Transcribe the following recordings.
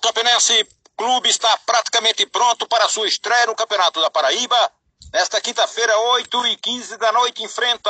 Campinense Clube está praticamente pronto para sua estreia no Campeonato da Paraíba. Nesta quinta-feira, 8h15 da noite, enfrenta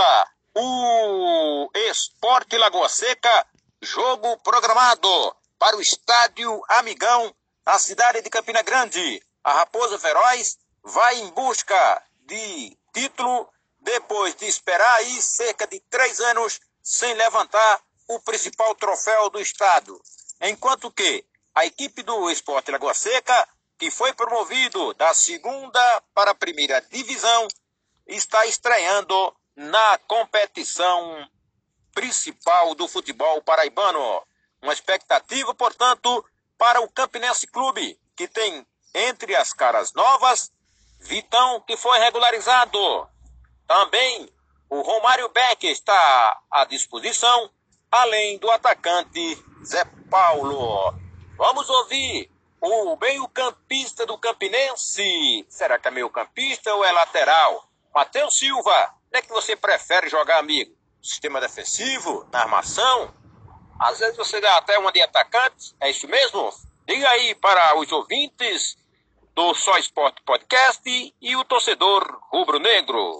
o Sport Lagoa Seca. Jogo programado para o Estádio Amigão, na cidade de Campina Grande. A Raposa Feroz vai em busca de título depois de esperar aí cerca de 3 anos sem levantar o principal troféu do estado. Enquanto que a equipe do Sport Lagoa Seca, que foi promovido da segunda para a primeira divisão, está estreando na competição principal do futebol paraibano. Uma expectativa, portanto, para o Campinense Clube, que tem entre as caras novas Vitão, que foi regularizado. Também o Romário Beck está à disposição, além do atacante Zé Paulo. Vamos ouvir o meio-campista do Campinense. Será que é meio-campista ou é lateral? Matheus Silva, onde é que você prefere jogar, amigo? Sistema defensivo? Na armação? Às vezes você dá até uma de atacante, é isso mesmo? Diga aí para os ouvintes do Só Esporte Podcast e o torcedor rubro-negro.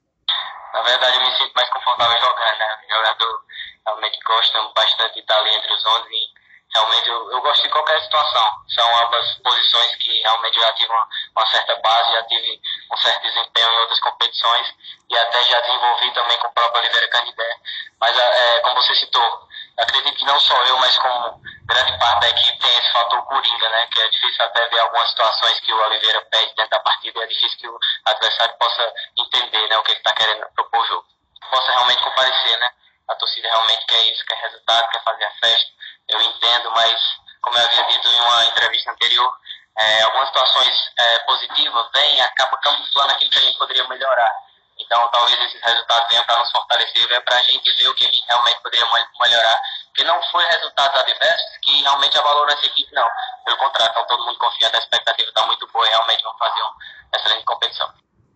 Na verdade, eu me sinto mais confortável jogando, né? O jogador realmente gosta bastante de estar ali entre os 11 e realmente eu gosto de qualquer situação. São ambas posições que realmente eu já tive uma certa base, já tive um certo desempenho em outras competições e até já desenvolvi também com o próprio Oliveira Canidé. Mas, como você citou, acredito que não só eu, mas como grande parte da equipe tem esse fator coringa, né? Que é difícil até ver algumas situações que o Oliveira pede dentro da partida e é difícil que o adversário possa entender, né, o que ele está querendo propor o jogo. Possa realmente comparecer, né? A torcida realmente quer isso, quer resultado, quer fazer a festa. Eu entendo, mas como eu havia dito em uma entrevista anterior, algumas situações positivas vêm e acabam camuflando aquilo que a gente poderia melhorar. Então, talvez esses resultados venham para nos fortalecer, venham para a gente ver o que a gente realmente poderia melhorar. Porque não foi resultados adversos que realmente avaloram essa equipe, não. Pelo contrário, então todo mundo confiante, a expectativa está muito boa e realmente vamos fazer uma excelente competição.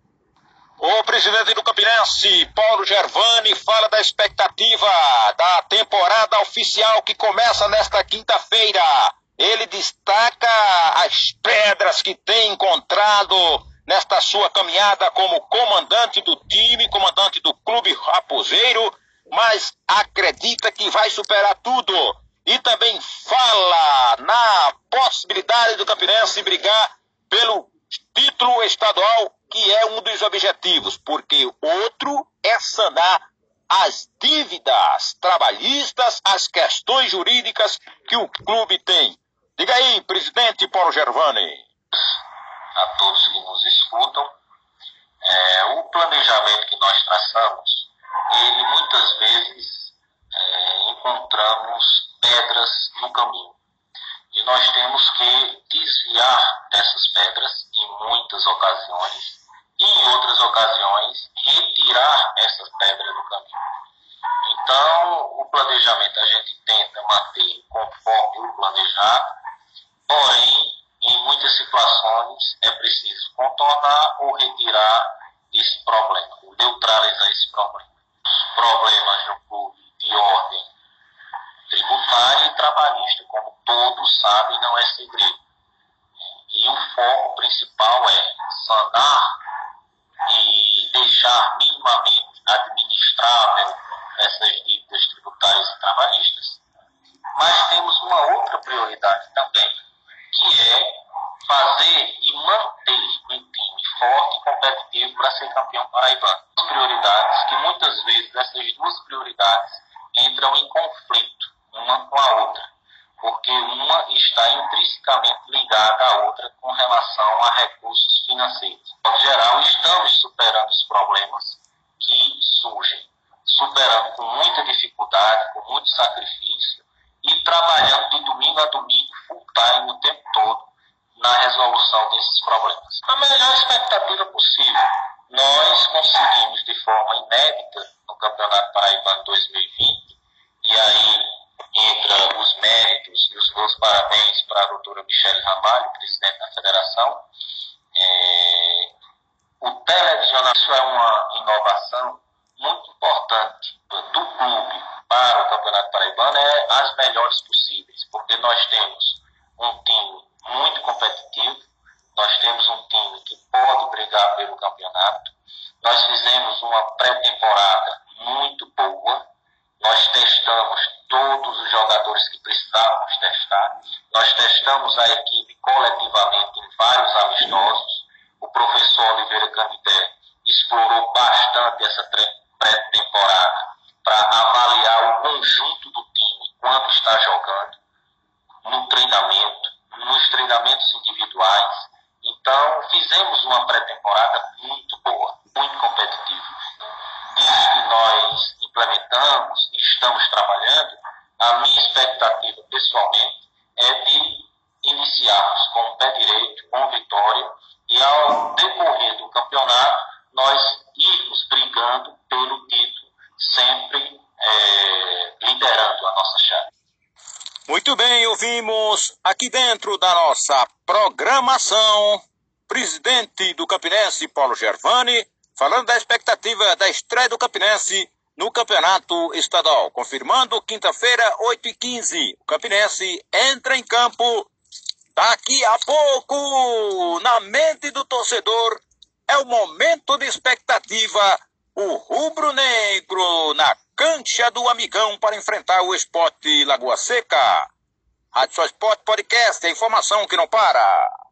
O presidente do Campinense, Paulo Gervani, fala da expectativa da temporada oficial que começa nesta quinta-feira. Ele destaca as pedras que tem encontrado nesta sua caminhada como comandante do time, comandante do clube raposeiro, mas acredita que vai superar tudo. E também fala na possibilidade do Campinense brigar pelo título estadual, que é um dos objetivos, porque outro é sanar as dívidas trabalhistas, as questões jurídicas que o clube tem. Diga aí, presidente Paulo Gervani. A todos que nos escutam, o planejamento que nós traçamos, ele muitas vezes encontramos pedras no caminho. E nós temos que desviar dessas pedras em muitas ocasiões, e em outras ocasiões retirar essas pedras do caminho. Então, o planejamento a gente tenta manter conforme o planejado, porém, em muitas situações é preciso contornar ou retirar esse problema, ou neutralizar esse problema. Os problemas no clube de ordem tributária e trabalhista, como todos sabem, não é segredo. E o foco principal é sanar e deixar minimamente administrável essas dívidas tributárias e trabalhistas. Mas temos uma outra prioridade também, que é fazer e manter um time forte e competitivo para ser campeão paraibano. As prioridades, que muitas vezes essas duas prioridades entram em conflito uma com a outra, porque uma está intrinsecamente ligada à outra com relação a recursos financeiros. Em geral, estamos superando os problemas que surgem, superando com muita dificuldade, com muito sacrifício e trabalhando de domingo a domingo, full time, o tempo todo, na resolução desses problemas. A melhor expectativa possível. Nós conseguimos, de forma inédita, no Campeonato Paraibano 2020, e aí entra os méritos e os meus parabéns para a doutora Michele Ramalho, presidente da federação. O televisionamento, isso é uma inovação muito importante do clube para o Campeonato Paraibano, as melhores possíveis, porque nós temos um time muito competitivo, nós temos um time que pode brigar pelo campeonato. Nós fizemos uma pré-temporada muito boa, nós testamos todos os jogadores que precisávamos testar, nós testamos a equipe coletivamente em vários amistosos. O professor Oliveira Canidé explorou bastante essa pré-temporada para avaliar o conjunto do time quando está jogando, no treinamento, nos treinamentos individuais. Então, fizemos uma pré-temporada muito boa, muito competitiva. Isso que nós implementamos e estamos trabalhando, a minha expectativa, pessoalmente, é de iniciarmos com o pé direito, com vitória, e ao decorrer do campeonato, nós irmos brigando pelo título, sempre liderando a nossa chave. Muito bem, ouvimos aqui dentro da nossa programação, presidente do Campinense, Paulo Gervani, falando da expectativa da estreia do Campinense no Campeonato Estadual. Confirmando, quinta-feira, 8h15, o Campinense entra em campo daqui a pouco. Na mente do torcedor, é o momento de expectativa, o rubro-negro na cancha do Amigão para enfrentar o Sport Lagoa Seca. Rádio Só Esporte Podcast, a informação que não para.